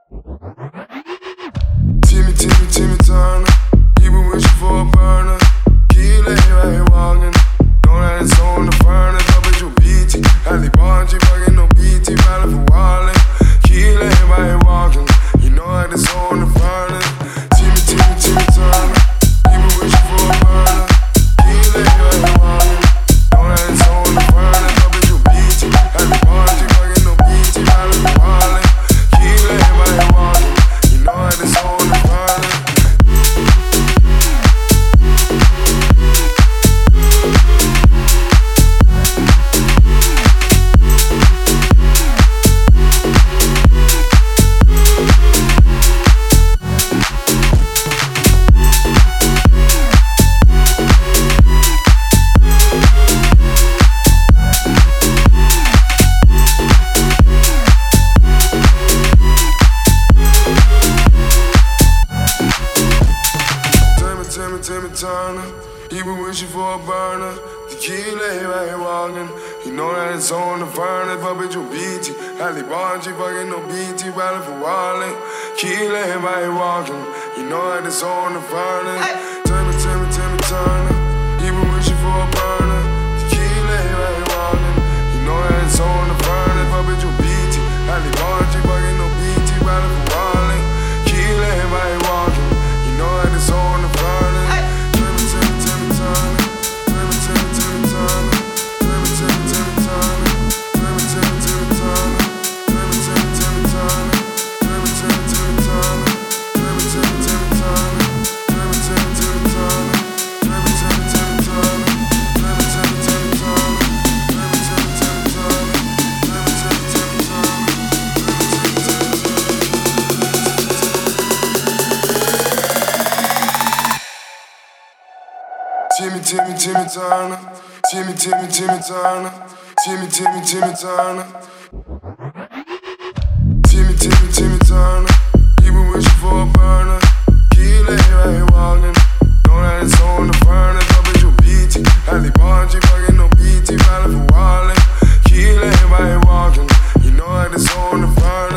Timmy Turner. He been wishing for a burner. Key lay right here walking. Know that it's on the furnace. Up at your BT. Halle Bargy, fucking no BT. Valid for Wallin. Key lay right here walking. You know that it's on the furnace. Timmy Turner. He been wishing for a burner. Key lay right here walking. Know that it's on the furnace. Up at your BT. Halle Bargy, fucking no BT. Valid for Wallin. Key lay right here walking. You know that it's on the furnace. Timmy Turner, he been wishing for a burner. The key lay right here walking. You know that it's on the furnace. Puppet your BT. Halle Bargy, fucking no BT. Valid for Wallin. Key lay right here walking. You know that it's on the furnace. Timmy Turner, he been wishing for a burner. The key lay right here walking. You know that it's on the furnace. Puppet your BT. Halle Bargy, fucking no BT. Valid for Wallin. Key lay right here walking. You know that it's on the furnace. Timmy Turner, Timmy Turner, Timmy Turner, Timmy Turner, he been wishing for a burner. Key lay right here walking. Know that it's on the furnace. Up at your BT. Halle Bargy, fucking no BT. Valid for Wallin. Key lay right here walking. You know that it's on the furnace.